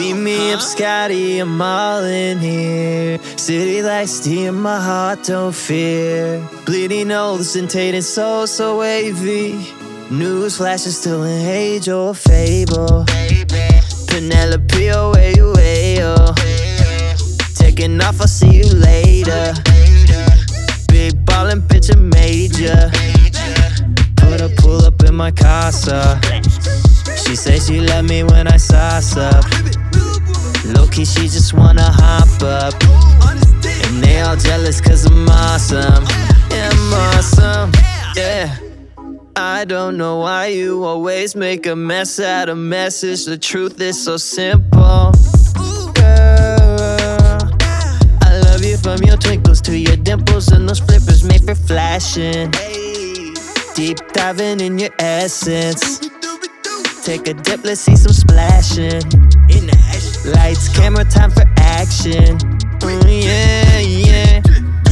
Beat me up, Scotty, I'm all in here. City lights, steal my heart, don't fear. Bleeding nose and tainted soul, so wavy. News flashes still an age or fable. Penelope, away, away, oh. Taking off, I'll see you later. Big ballin' picture major. Put a pull up in my casa. She say she love me when I sauce up. Low-key, she just wanna hop up. And they all jealous cause I'm awesome. Yeah, I'm awesome, yeah. I don't know why you always make a mess out of message. The truth is so simple. Girl, I love you from your twinkles to your dimples and those flippers made for flashing. Deep diving in your essence. Take a dip, let's see some splashing. Lights, camera, time for action. Yeah, yeah.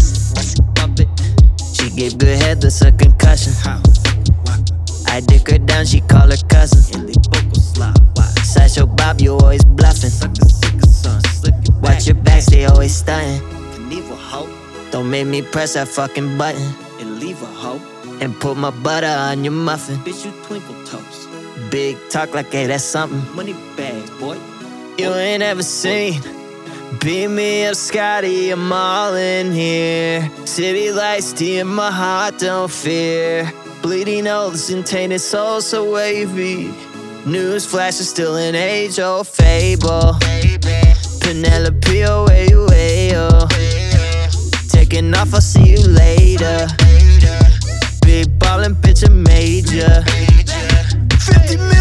She gave good head, that's a concussion. I dick her down, she call her cousin. Sideshow Bob, you always bluffing. Watch your backs, they always stunting. Don't make me press that fucking button and put my butter on your muffin. Bitch, you twinkle toast. Big talk like, hey, that's something Money bags, boy. you ain't ever seen. Beat me up, Scotty, I'm all in here. City lights, steal my heart, don't fear. Bleeding nose and tainted soul, so wavy. News flashes still an age-old fable. Penelope, away, away, oh. Taking off, I'll see you later. Big ballin' picture major. 50 million.